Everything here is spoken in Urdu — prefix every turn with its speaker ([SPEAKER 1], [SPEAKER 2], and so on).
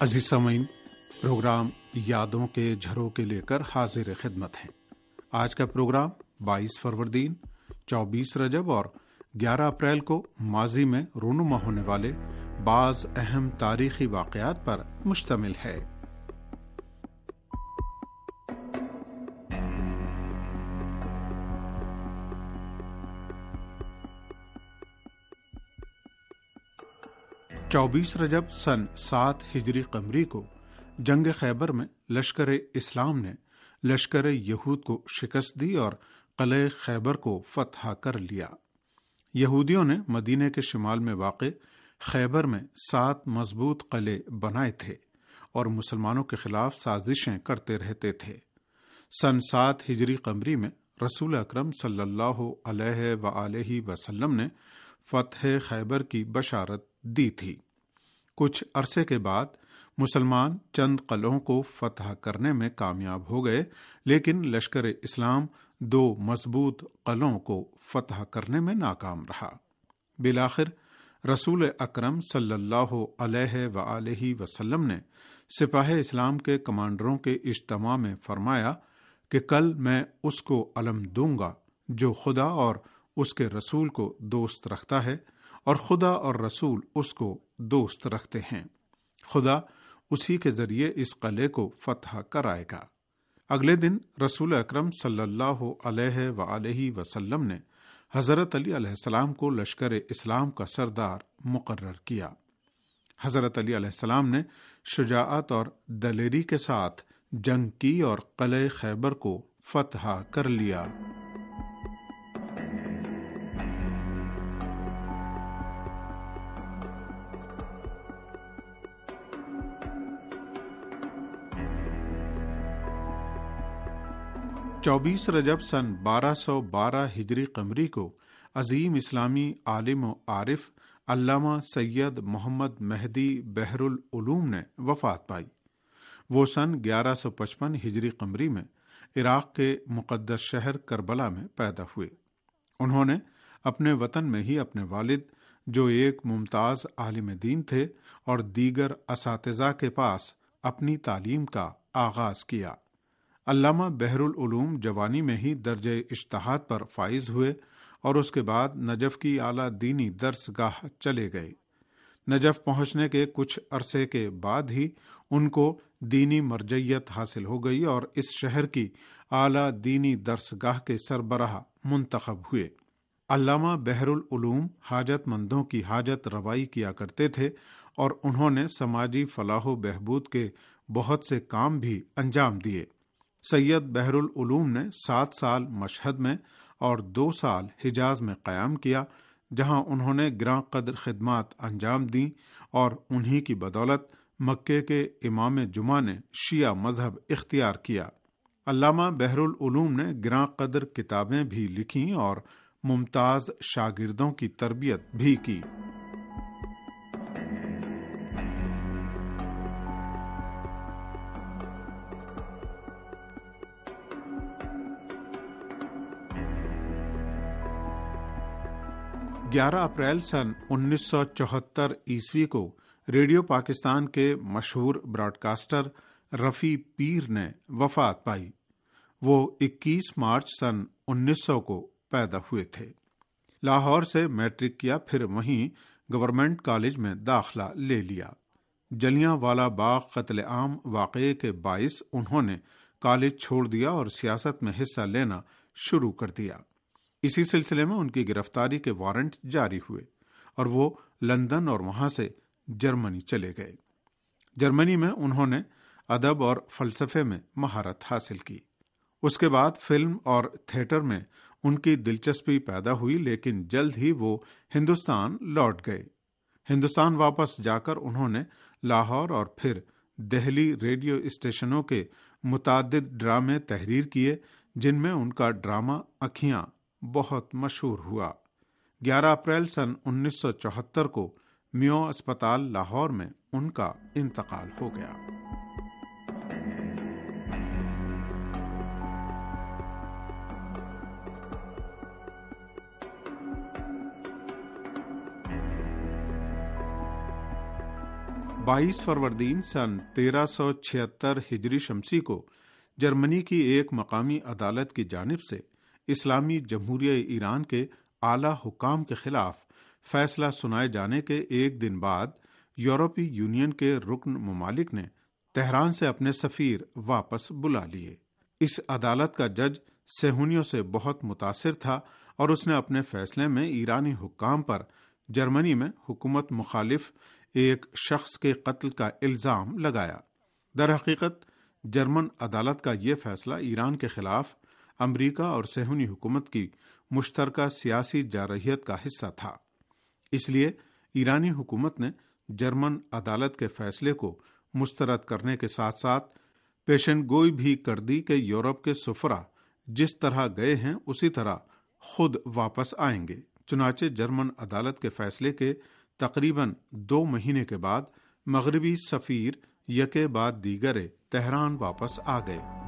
[SPEAKER 1] عزیز سامعین، پروگرام یادوں کے جھروکے لے کر حاضر خدمت ہیں۔ آج کا پروگرام 22 فروردین، 24 رجب اور 11 اپریل کو ماضی میں رونما ہونے والے بعض اہم تاریخی واقعات پر مشتمل ہے۔ چوبیس رجب سن 7 ہجری قمری کو جنگ خیبر میں لشکر اسلام نے لشکر یہود کو شکست دی اور قلعہ خیبر کو فتح کر لیا۔ یہودیوں نے مدینے کے شمال میں واقع خیبر میں 7 مضبوط قلعے بنائے تھے اور مسلمانوں کے خلاف سازشیں کرتے رہتے تھے۔ سن 7 ہجری قمری میں رسول اکرم صلی اللہ علیہ وآلہ وسلم نے فتح خیبر کی بشارت دی تھی۔ کچھ عرصے کے بعد مسلمان چند قلعوں کو فتح کرنے میں کامیاب ہو گئے، لیکن لشکر اسلام 2 مضبوط قلعوں کو فتح کرنے میں ناکام رہا۔ بالآخر رسول اکرم صلی اللہ علیہ وآلہ وسلم نے سپاہ اسلام کے کمانڈروں کے اجتماع میں فرمایا کہ کل میں اس کو علم دوں گا جو خدا اور اس کے رسول کو دوست رکھتا ہے اور خدا اور رسول اس کو دوست رکھتے ہیں۔ خدا اسی کے ذریعے اس قلعے کو فتح کرائے گا۔ اگلے دن رسول اکرم صلی اللہ علیہ وآلہ وسلم نے حضرت علی علیہ السلام کو لشکر اسلام کا سردار مقرر کیا۔ حضرت علی علیہ السلام نے شجاعت اور دلیری کے ساتھ جنگ کی اور قلعہ خیبر کو فتح کر لیا۔ چوبیس رجب سن 1212 ہجری قمری کو عظیم اسلامی عالم و عارف علامہ سید محمد مہدی بحر العلوم نے وفات پائی۔ وہ سن 1155 ہجری قمری میں عراق کے مقدس شہر کربلا میں پیدا ہوئے۔ انہوں نے اپنے وطن میں ہی اپنے والد، جو ایک ممتاز عالم دین تھے، اور دیگر اساتذہ کے پاس اپنی تعلیم کا آغاز کیا۔ علامہ بحر العلوم جوانی میں ہی درجہ اجتہاد پر فائز ہوئے اور اس کے بعد نجف کی اعلیٰ دینی درس گاہ چلے گئے۔ نجف پہنچنے کے کچھ عرصے کے بعد ہی ان کو دینی مرجعیت حاصل ہو گئی اور اس شہر کی اعلیٰ دینی درس گاہ کے سربراہ منتخب ہوئے۔ علامہ بحر العلوم حاجت مندوں کی حاجت روائی کیا کرتے تھے اور انہوں نے سماجی فلاح و بہبود کے بہت سے کام بھی انجام دیے۔ سید بحر العلوم نے 7 سال مشہد میں اور 2 سال حجاز میں قیام کیا، جہاں انہوں نے گراں قدر خدمات انجام دیں اور انہی کی بدولت مکے کے امام جمعہ نے شیعہ مذہب اختیار کیا۔ علامہ بحر العلوم نے گراں قدر کتابیں بھی لکھیں اور ممتاز شاگردوں کی تربیت بھی کی۔ گیارہ اپریل سن 1974 عیسوی کو ریڈیو پاکستان کے مشہور براڈ کاسٹر رفیع پیر نے وفات پائی۔ وہ 21 مارچ سن 1900 کو پیدا ہوئے تھے۔ لاہور سے میٹرک کیا، پھر وہیں گورنمنٹ کالج میں داخلہ لے لیا۔ جلیاں والا باغ قتل عام واقعے کے باعث انہوں نے کالج چھوڑ دیا اور سیاست میں حصہ لینا شروع کر دیا۔ اسی سلسلے میں ان کی گرفتاری کے وارنٹ جاری ہوئے اور وہ لندن اور وہاں سے جرمنی چلے گئے۔ جرمنی میں انہوں نے ادب اور فلسفے میں مہارت حاصل کی۔ اس کے بعد فلم اور تھیٹر میں ان کی دلچسپی پیدا ہوئی، لیکن جلد ہی وہ ہندوستان لوٹ گئے۔ ہندوستان واپس جا کر انہوں نے لاہور اور پھر دہلی ریڈیو اسٹیشنوں کے متعدد ڈرامے تحریر کیے، جن میں ان کا ڈرامہ اکھیاں بہت مشہور ہوا۔ 11 اپریل سن 1974 کو میو اسپتال لاہور میں ان کا انتقال ہو گیا۔ 22 فروردین سن 1376 ہجری شمسی کو جرمنی کی ایک مقامی عدالت کی جانب سے اسلامی جمہوریہ ایران کے اعلیٰ حکام کے خلاف فیصلہ سنائے جانے کے ایک دن بعد یورپی یونین کے رکن ممالک نے تہران سے اپنے سفیر واپس بلا لیے۔ اس عدالت کا جج صہیونیوں سے بہت متاثر تھا اور اس نے اپنے فیصلے میں ایرانی حکام پر جرمنی میں حکومت مخالف ایک شخص کے قتل کا الزام لگایا۔ در حقیقت جرمن عدالت کا یہ فیصلہ ایران کے خلاف امریکہ اور صہیونی حکومت کی مشترکہ سیاسی جارحیت کا حصہ تھا۔ اس لیے ایرانی حکومت نے جرمن عدالت کے فیصلے کو مسترد کرنے کے ساتھ ساتھ پیشن گوئی بھی کر دی کہ یورپ کے سفراء جس طرح گئے ہیں اسی طرح خود واپس آئیں گے۔ چنانچہ جرمن عدالت کے فیصلے کے تقریباً 2 مہینے کے بعد مغربی سفیر یکے بعد دیگرے تہران واپس آ گئے۔